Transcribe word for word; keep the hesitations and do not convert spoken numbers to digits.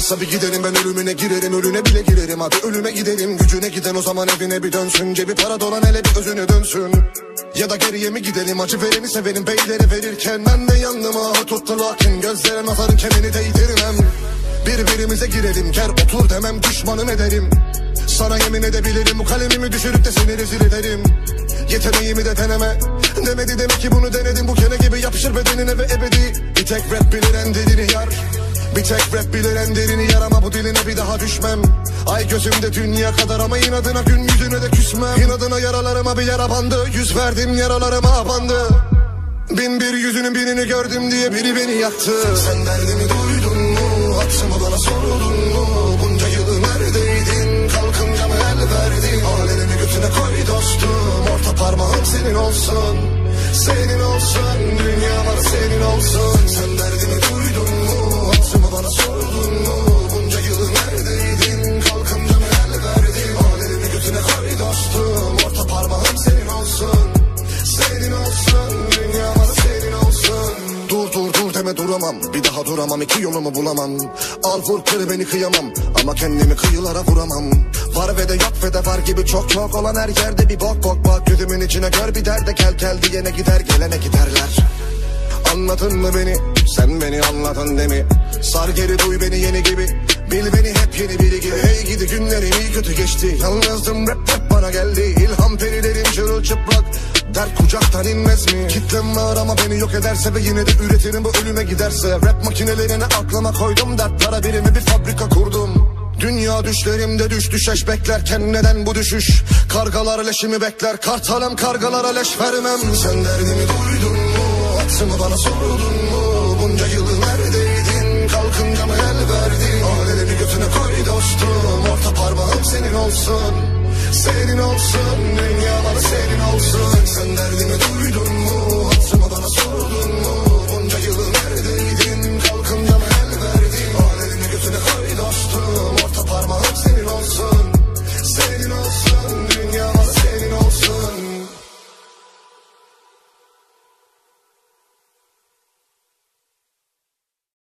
varsa bir gidelim, ben ölümüne girerim, ölüne bile girerim. Hadi ölüme gidelim, gücüne giden o zaman evine bir dönsün. Cebi para dolan hele bir özüne dönsün. Ya da geriye mi gidelim, acı vereni severim, beylere verirken ben de yanıma tuttu lakin gözlere nazarın kemini değdirmem. Birbirimize girelim, gel otur demem, düşmanım ederim. Sana yemin edebilirim, bu kalemimi düşürüp de seni rezil ederim. Yeteneğimi de deneme, demedi demek ki bunu denedim. Bu kene gibi yapışır bedenine ve ebedi. Bir tek rap bilir en derini yar, bir tek rap bilir en derini yar. Ama bu diline bir daha düşmem. Ay gözümde dünya kadar ama inadına gün yüzüne de küsmem. İnadına yaralarıma bir yara bandı, yüz verdim yaralarıma abandı. Bin bir yüzünün birini gördüm diye biri beni yaktı. Sen derdimi duydun mu, haksımı bana sordun mu? Bunca yılı neredeydin, kalkınca mı el verdin? Alelimi götüne koy dostum, orta parmağım senin olsun. Senin olsun, dünya bana senin olsun. Sen derdimi duydun mu, haksımı bana sordun mu? Bunca yılı neredeydin, kalkınca mı el verdin? Alelimi götüne koy dostum, orta parmağım senin olsun. Senin olsun, dünya bana senin olsun. Dur dur dur deme duramam, bir daha duramam, iki yolumu bulamam. Al vur kır beni kıyamam, ama kendimi kıyılara vuramam. Var ve de yok ve de var gibi çok çok olan her yerde bir bok bok bak. Gözümün içine gör bir derde, kel kel diyene gider gelene giderler. Anladın mı beni, sen beni anladın değil mi? Sar geri duy beni yeni gibi, bil beni hep yeni biri gibi. Hey gidi günlerim iyi kötü geçti, yalnızdım rap rap bana geldi. İlham perilerim çırılçıplak, dert kucaktan inmez mi? Kitlem var ama beni yok ederse ve yine de üretirim bu ölüme giderse. Rap makinelerine aklıma koydum, dert para birimi bir fabrika kurdum. Dünya düşlerimde düş düşeş beklerken neden bu düşüş? Kargalar leşimi bekler, kartalım kargalara leş vermem. Sen derdimi duydun mu, haksımı bana sordun mu? Bunca yılı neredeydin, kalkınca mı el verdin? Alelimi götüne koy dostum, orta parmağım senin olsun. Senin olsun, dünya bana senin olsun. Sen derdimi duydun mu?